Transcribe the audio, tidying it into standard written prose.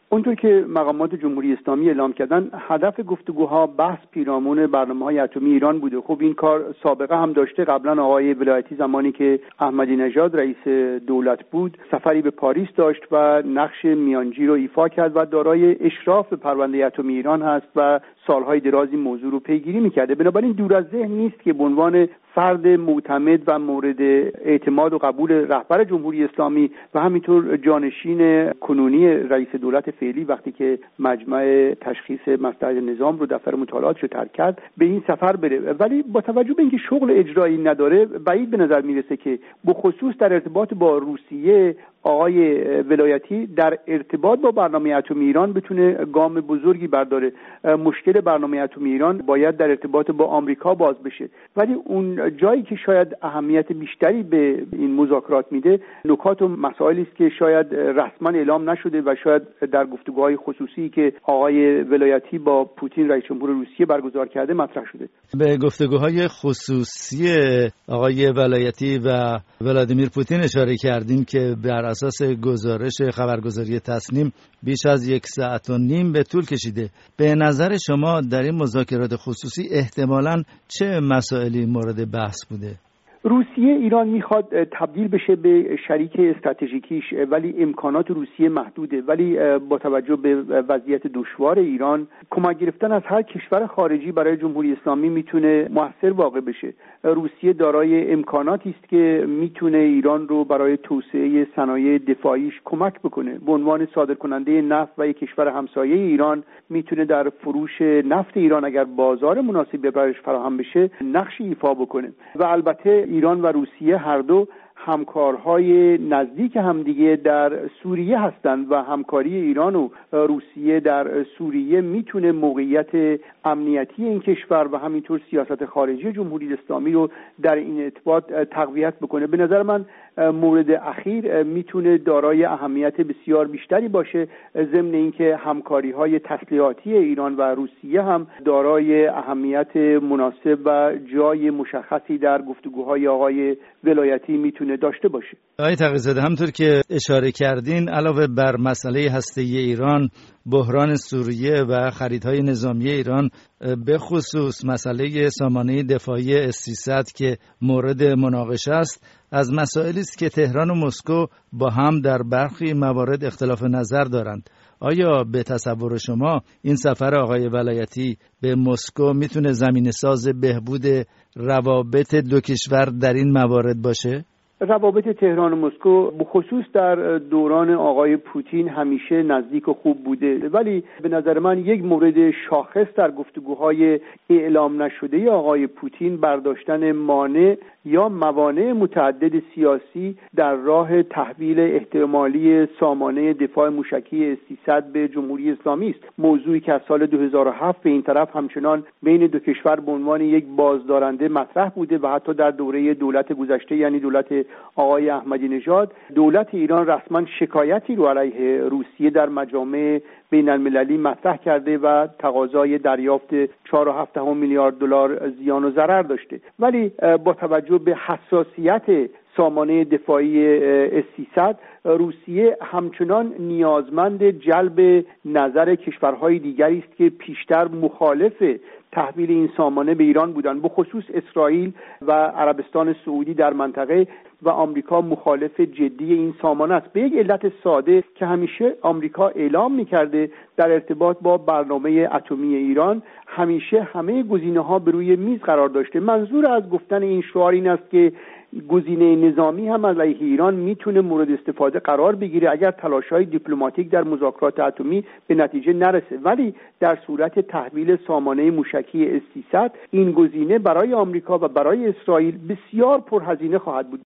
اونطور که مقامات جمهوری اسلامی اعلام کردن، هدف گفتگوها بحث پیرامون برنامه‌های اتمی ایران بوده. خب این کار سابقه هم داشته. قبلا آقای ولایتی زمانی که احمدی نژاد رئیس دولت بود سفری به پاریس داشت و نقش میانجی رو ایفا کرد و دارای اشراف به پرونده اتمی ایران هست و سالهای درازی موضوع رو پیگیری می‌کرده. بنابراین دور از ذهن نیست که به عنوان فرد معتمد و مورد اعتماد و قبول رهبر جمهوری اسلامی و همینطور جانشین کنونی رئیس دولت فعلی وقتی که مجمع تشخیص مصلحت نظام رو دفتر مطالعاتش رو ترک کرد به این سفر بره. ولی با توجه به اینکه شغل اجرایی نداره، بعید به نظر میرسه که به خصوص در ارتباط با روسیه آقای ولایتی در ارتباط با برنامه اتمی ایران بتونه گام بزرگی برداره. مشکل برنامه اتمی ایران باید در ارتباط با آمریکا باز بشه. ولی اون جایی که شاید اهمیت بیشتری به این مذاکرات میده نکات و مسائلی است که شاید رسما اعلام نشده و شاید در گفتگوهای خصوصی که آقای ولایتی با پوتین رئیس جمهور روسیه برگزار کرده مطرح شده. به گفتگوهای خصوصی آقای ولایتی و ولادیمیر پوتین اشاره کردیم که بر اساس گزارش خبرگزاری تصنیم بیش از 1.5 ساعت به طول کشیده. به نظر شما در این مذاکرات خصوصی احتمالاً چه مسائلی مورد بحث بوده؟ روسیه ایران میخواد تبدیل بشه به شریک استراتژیکیش، ولی امکانات روسیه محدوده. ولی با توجه به وضعیت دشوار ایران کمک گرفتن از هر کشور خارجی برای جمهوری اسلامی میتونه موثر واقع بشه. روسیه دارای امکاناتی است که میتونه ایران رو برای توسعه صنایع دفاعیش کمک بکنه. به عنوان صادرکننده نفت و یک کشور همسایه ایران میتونه در فروش نفت ایران اگر بازار مناسبی براش فراهم بشه نقشی ایفا بکنه. و البته ایران و روسیه هر دو همکارهای نزدیک همدیگه در سوریه هستند و همکاری ایران و روسیه در سوریه میتونه موقعیت امنیتی این کشور و همینطور سیاست خارجی جمهوری اسلامی رو در این ارتباط تقویت بکنه. به نظر من مورد اخیر میتونه دارای اهمیت بسیار بیشتری باشه، ضمن اینکه همکاری‌های تسلیحاتی ایران و روسیه هم دارای اهمیت مناسب و جای مشخصی در گفتگوهای آقای ولایتی میتونه داشته باشه. آقای تقی‌زاده، همونطور که اشاره کردین علاوه بر مسئله هسته‌ای ایران، بحران سوریه و خریدهای نظامی ایران، به خصوص مسئله سامانه دفاعی S-300 که مورد مناقشه است، از مسائلی است که تهران و مسکو با هم در برخی موارد اختلاف نظر دارند. آیا به تصور شما این سفر آقای ولایتی به مسکو میتونه زمینه‌ساز بهبود روابط دو کشور در این موارد باشه؟ روابط تهران و مسکو بخصوص در دوران آقای پوتین همیشه نزدیک و خوب بوده، ولی به نظر من یک مورد شاخص در گفتگوهای اعلام نشده آقای پوتین برداشتن مانع یا موانع متعدد سیاسی در راه تحویل احتمالی سامانه دفاع موشکی S-300 به جمهوری اسلامی است. موضوعی که از سال 2007 به این طرف همچنان بین دو کشور به عنوان یک بازدارنده مطرح بوده و حتی در دوره دولت گذشته یعنی دولت آقای احمدی نژاد دولت ایران رسما شکایتی رو علیه روسیه در مجامع بین المللی مطرح کرده و تقاضای دریافت 4.7 میلیارد دلار زیان و ضرر داشته. ولی با توجه به حساسیت سامانه دفاعی S-300 روسیه همچنان نیازمند جلب نظر کشورهای دیگری است که پیشتر مخالف تحویل این سامانه به ایران بودند، به خصوص اسرائیل و عربستان سعودی در منطقه و آمریکا مخالف جدی این سامانه است. به یک علت ساده که همیشه آمریکا اعلام می‌کرده در ارتباط با برنامه اتمی ایران همیشه همه گزینه‌ها بر روی میز قرار داشته. منظور از گفتن این شعار این است که گزینه نظامی هم علیه ایران میتونه مورد استفاده قرار بگیره اگر تلاش‌های دیپلماتیک در مذاکرات اتمی به نتیجه نرسه، ولی در صورت تحویل سامانه موشکی S-300 این گزینه برای آمریکا و برای اسرائیل بسیار پرهزینه خواهد بود.